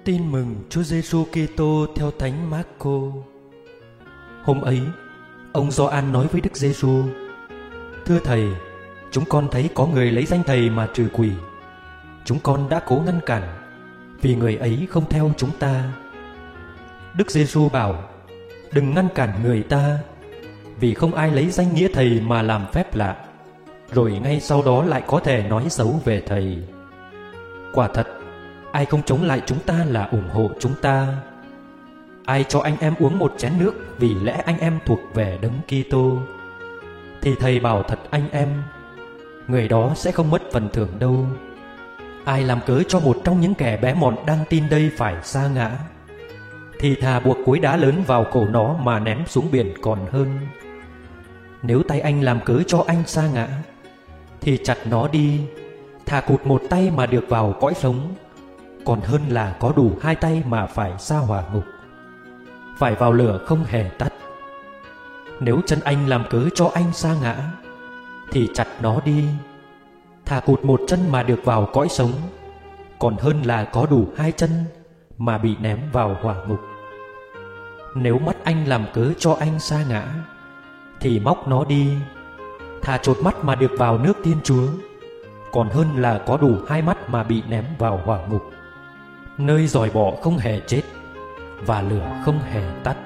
Tin mừng Chúa Giêsu Kitô theo Thánh Mác-cô. Hôm ấy, ông Gioan nói với Đức Giêsu: Thưa Thầy, chúng con thấy có người lấy danh Thầy mà trừ quỷ. Chúng con đã cố ngăn cản, vì người ấy không theo chúng ta. Đức Giêsu bảo: Đừng ngăn cản người ta, vì không ai lấy danh nghĩa Thầy mà làm phép lạ, rồi ngay sau đó lại có thể nói xấu về Thầy. Quả thật, ai không chống lại chúng ta là ủng hộ chúng ta. Ai cho anh em uống một chén nước vì lẽ anh em thuộc về Đấng Kitô, thì Thầy bảo thật anh em, người đó sẽ không mất phần thưởng đâu. Ai làm cớ cho một trong những kẻ bé mọn đang tin đây phải sa ngã, thì thà buộc cối đá lớn vào cổ nó mà ném xuống biển còn hơn. Nếu tay anh làm cớ cho anh sa ngã, thì chặt nó đi, thà cụt một tay mà được vào cõi sống, còn hơn là có đủ hai tay mà phải sa hỏa ngục, phải vào lửa không hề tắt. Nếu chân anh làm cớ cho anh sa ngã, thì chặt nó đi, thà cụt một chân mà được vào cõi sống, còn hơn là có đủ hai chân mà bị ném vào hỏa ngục. Nếu mắt anh làm cớ cho anh sa ngã, thì móc nó đi, thà chột mắt mà được vào nước Thiên Chúa, còn hơn là có đủ hai mắt mà bị ném vào hỏa ngục, nơi giòi bọ không hề chết và lửa không hề tắt.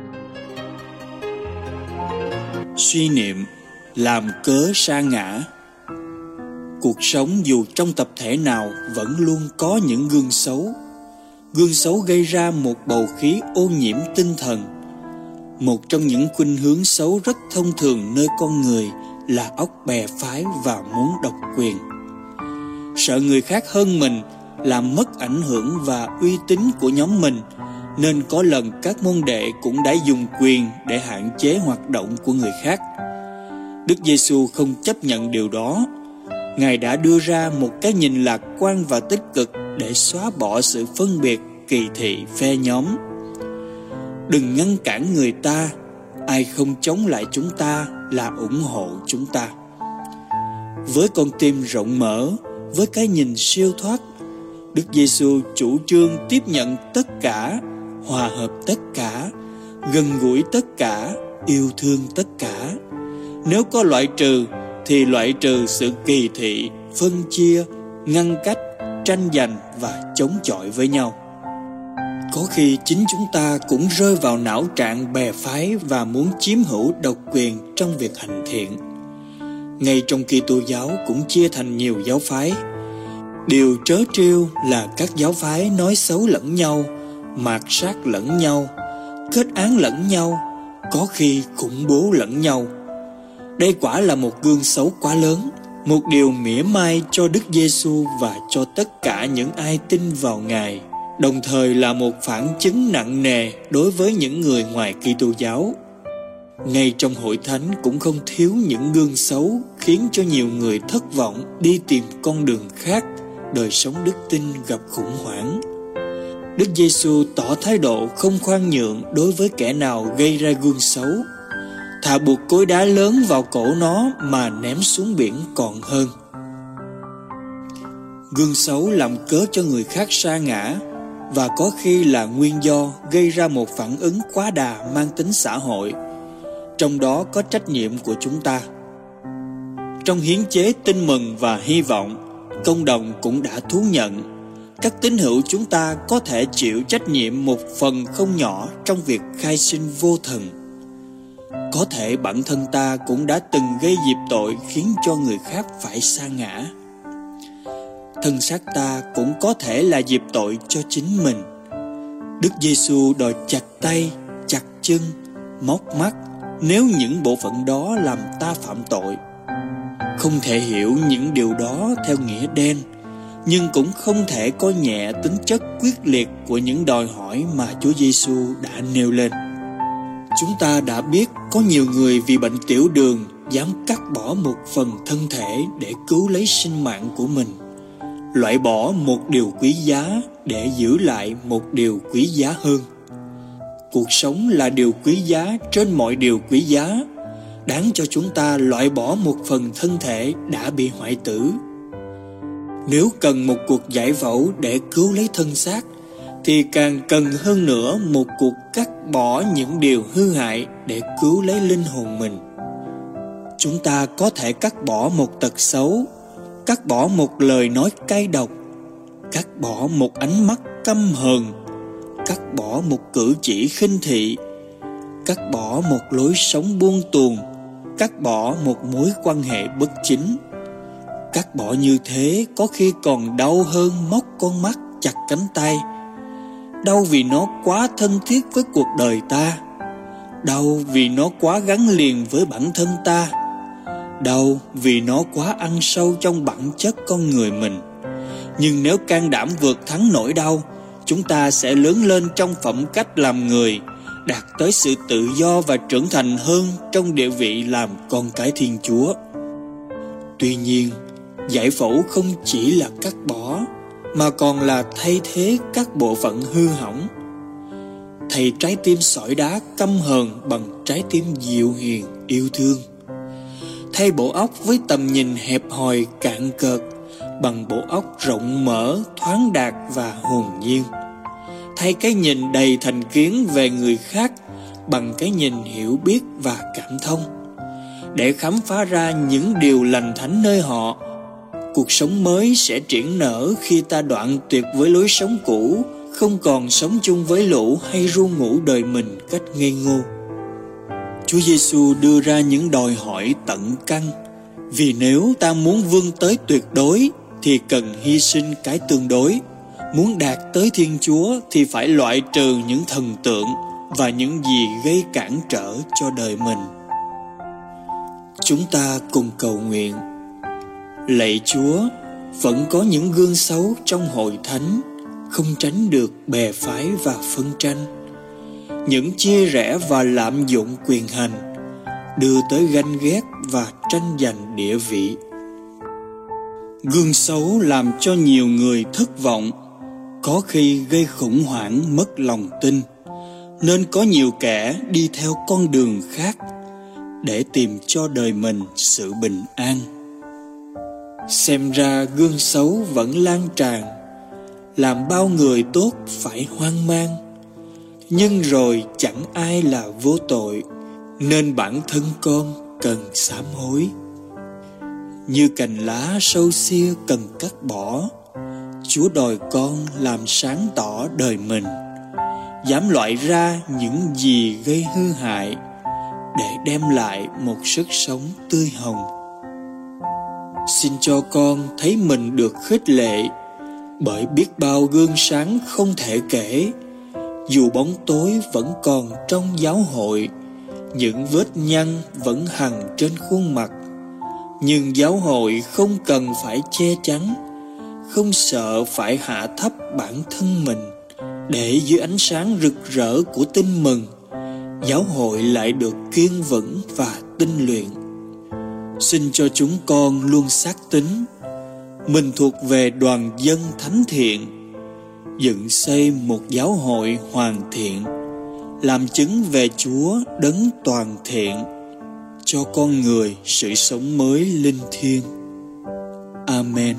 Suy niệm làm cớ sa ngã. Cuộc sống dù trong tập thể nào vẫn luôn có những gương xấu. Gương xấu gây ra một bầu khí ô nhiễm tinh thần. Một trong những khuynh hướng xấu rất thông thường nơi con người là óc bè phái và muốn độc quyền. Sợ người khác hơn mình, làm mất ảnh hưởng và uy tín của nhóm mình, nên có lần các môn đệ cũng đã dùng quyền để hạn chế hoạt động của người khác. Đức Giêsu không chấp nhận điều đó. Ngài đã đưa ra một cái nhìn lạc quan và tích cực để xóa bỏ sự phân biệt, kỳ thị, phe nhóm. Đừng ngăn cản người ta, ai không chống lại chúng ta là ủng hộ chúng ta. Với con tim rộng mở, với cái nhìn siêu thoát, Đức Giêsu chủ trương tiếp nhận tất cả, hòa hợp tất cả, gần gũi tất cả, yêu thương tất cả. Nếu có loại trừ, thì loại trừ sự kỳ thị, phân chia, ngăn cách, tranh giành và chống chọi với nhau. Có khi chính chúng ta cũng rơi vào não trạng bè phái và muốn chiếm hữu độc quyền trong việc hành thiện. Ngay trong Kitô giáo cũng chia thành nhiều giáo phái. Điều trớ trêu là các giáo phái nói xấu lẫn nhau, mạt sát lẫn nhau, kết án lẫn nhau, có khi khủng bố lẫn nhau. Đây quả là một gương xấu quá lớn, một điều mỉa mai cho Đức Giêsu và cho tất cả những ai tin vào Ngài, đồng thời là một phản chứng nặng nề đối với những người ngoài Kitô giáo. Ngay trong hội thánh cũng không thiếu những gương xấu khiến cho nhiều người thất vọng, đi tìm con đường khác, đời sống đức tin gặp khủng hoảng. Đức Giêsu tỏ thái độ không khoan nhượng đối với kẻ nào gây ra gương xấu, thà buộc cối đá lớn vào cổ nó mà ném xuống biển còn hơn. Gương xấu làm cớ cho người khác sa ngã, và có khi là nguyên do gây ra một phản ứng quá đà mang tính xã hội, trong đó có trách nhiệm của chúng ta. Trong hiến chế Tin mừng và hy vọng, Công đồng cũng đã thú nhận các tín hữu chúng ta có thể chịu trách nhiệm một phần không nhỏ trong việc khai sinh vô thần. Có thể bản thân ta cũng đã từng gây dịp tội khiến cho người khác phải sa ngã. Thân xác ta cũng có thể là dịp tội cho chính mình. Đức Giêsu đòi chặt tay, chặt chân, móc mắt nếu những bộ phận đó làm ta phạm tội. Không thể hiểu những điều đó theo nghĩa đen, nhưng cũng không thể coi nhẹ tính chất quyết liệt của những đòi hỏi mà Chúa Giêsu đã nêu lên. Chúng ta đã biết có nhiều người vì bệnh tiểu đường dám cắt bỏ một phần thân thể để cứu lấy sinh mạng của mình, loại bỏ một điều quý giá để giữ lại một điều quý giá hơn. Cuộc sống là điều quý giá trên mọi điều quý giá, đáng cho chúng ta loại bỏ một phần thân thể đã bị hoại tử. Nếu cần một cuộc giải phẫu để cứu lấy thân xác, thì càng cần hơn nữa một cuộc cắt bỏ những điều hư hại để cứu lấy linh hồn mình. Chúng ta có thể cắt bỏ một tật xấu, cắt bỏ một lời nói cay độc, cắt bỏ một ánh mắt căm hờn, cắt bỏ một cử chỉ khinh thị, cắt bỏ một lối sống buông tuồng, cắt bỏ một mối quan hệ bất chính. Cắt bỏ như thế có khi còn đau hơn móc con mắt chặt cánh tay. Đau vì nó quá thân thiết với cuộc đời ta, đau vì nó quá gắn liền với bản thân ta, đau vì nó quá ăn sâu trong bản chất con người mình. Nhưng nếu can đảm vượt thắng nỗi đau, chúng ta sẽ lớn lên trong phẩm cách làm người, đạt tới sự tự do và trưởng thành hơn trong địa vị làm con cái Thiên Chúa. Tuy nhiên, giải phẫu không chỉ là cắt bỏ, mà còn là thay thế các bộ phận hư hỏng. Thay trái tim sỏi đá căm hờn bằng trái tim dịu hiền yêu thương. Thay bộ óc với tầm nhìn hẹp hòi cạn cợt bằng bộ óc rộng mở, thoáng đạt và hồn nhiên. Thay cái nhìn đầy thành kiến về người khác bằng cái nhìn hiểu biết và cảm thông, để khám phá ra những điều lành thánh nơi họ. Cuộc sống mới sẽ triển nở khi ta đoạn tuyệt với lối sống cũ, không còn sống chung với lũ hay ru ngủ đời mình cách ngây ngô. Chúa Giêsu đưa ra những đòi hỏi tận căn, vì nếu ta muốn vươn tới tuyệt đối thì cần hy sinh cái tương đối. Muốn đạt tới Thiên Chúa thì phải loại trừ những thần tượng và những gì gây cản trở cho đời mình. Chúng ta cùng cầu nguyện. Lạy Chúa, vẫn có những gương xấu trong hội thánh, không tránh được bè phái và phân tranh. Những chia rẽ và lạm dụng quyền hành đưa tới ganh ghét và tranh giành địa vị. Gương xấu làm cho nhiều người thất vọng, có khi gây khủng hoảng mất lòng tin, nên có nhiều kẻ đi theo con đường khác để tìm cho đời mình sự bình an. Xem ra gương xấu vẫn lan tràn, làm bao người tốt phải hoang mang. Nhưng rồi chẳng ai là vô tội, nên bản thân con cần sám hối. Như cành lá sâu xia cần cắt bỏ, Chúa đòi con làm sáng tỏ đời mình, dám loại ra những gì gây hư hại, để đem lại một sức sống tươi hồng. Xin cho con thấy mình được khích lệ bởi biết bao gương sáng không thể kể. Dù bóng tối vẫn còn trong giáo hội, những vết nhăn vẫn hằn trên khuôn mặt, nhưng giáo hội không cần phải che chắn, không sợ phải hạ thấp bản thân mình, để dưới ánh sáng rực rỡ của tin mừng, giáo hội lại được kiên vững và tinh luyện. Xin cho chúng con luôn xác tín mình thuộc về đoàn dân thánh thiện, dựng xây một giáo hội hoàn thiện, làm chứng về Chúa đấng toàn thiện, cho con người sự sống mới linh thiêng. Amen.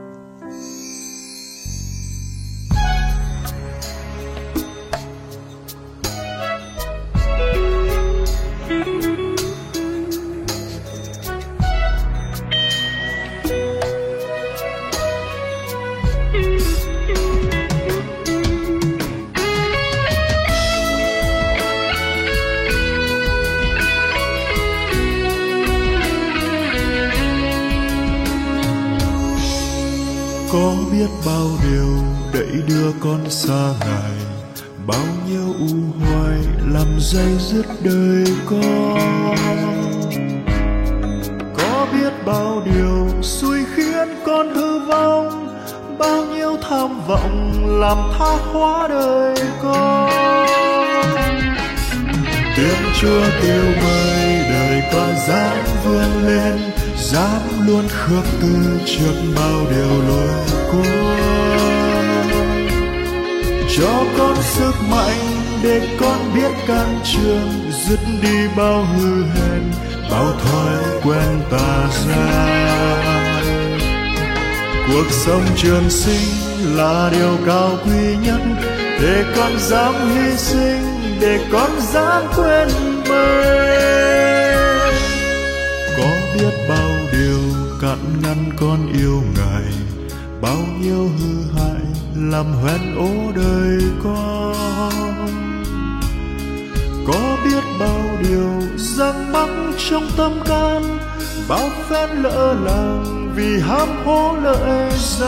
Có biết bao điều đẩy đưa con xa Ngài, bao nhiêu u hoài làm dây dứt đời con. Có biết bao điều xui khiến con hư vong, bao nhiêu tham vọng làm tha hóa đời con. Tiếng Chúa kêu mời đời con dám vươn lên, dám luôn khước từ trước bao điều lối cuối. Cho con sức mạnh để con biết can trường, dứt đi bao hư hèn, bao thói quen tà dại. Cuộc sống trường sinh là điều cao quý nhất, để con dám hy sinh, để con dám quên mình. Có biết bao điều cản ngăn con yêu Ngài, bao nhiêu hư hại làm hoen ố đời con. Có biết bao điều giăng mắc trong tâm can, bao phen lỡ làng vì ham hố lợi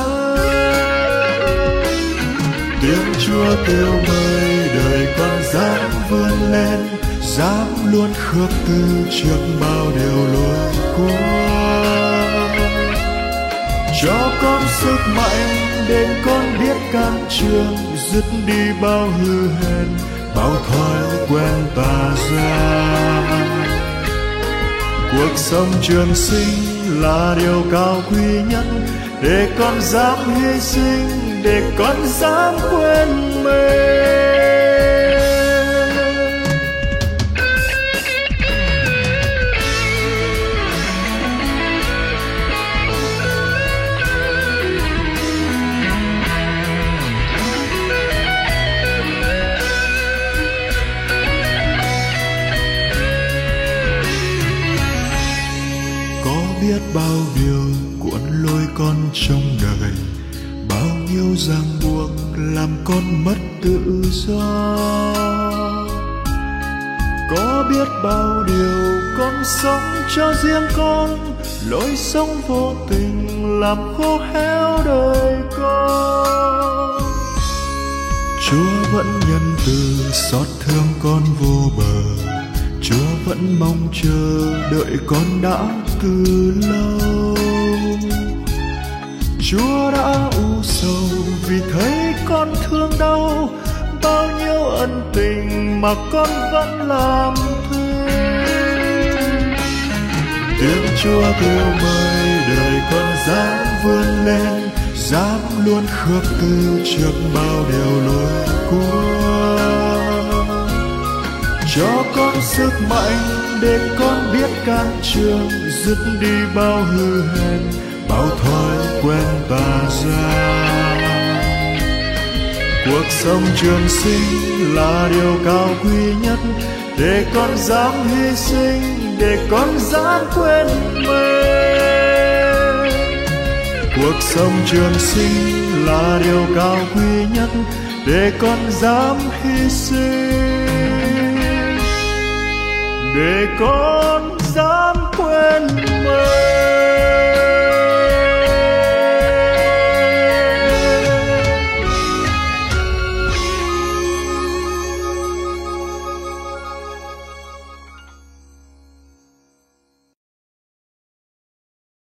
danh. Tiếng Chúa kêu mời đời con dám vươn lên, dám luôn khước từ trước bao điều lối qua. Cho con sức mạnh để con biết can trường, dứt đi bao hư hèn, bao thói quen tà gian. Cuộc sống trường sinh là điều cao quý nhất, để con dám hy sinh, để con dám quên mình. Biết bao điều cuốn lôi con trong đời, bao nhiêu ràng buộc làm con mất tự do. Có biết bao điều con sống cho riêng con, lối sống vô tình làm khô héo đời con. Chúa vẫn nhân từ xót thương con vô bờ, Chúa vẫn mong chờ đợi con đã từ lâu. Chúa đã u sầu vì thấy con thương đau, bao nhiêu ân tình mà con vẫn làm thương. Tiếng Chúa kêu mời đời con dám vươn lên, dám luôn khước từ trước bao điều lối qua. Cho con sức mạnh để con biết can trường, dứt đi bao hư hèn, bao thói quen tà gian. Cuộc sống trường sinh là điều cao quý nhất, để con dám hy sinh, để con dám quên mình. Cuộc sống trường sinh là điều cao quý nhất, để con dám hy sinh, để con dám quên mình.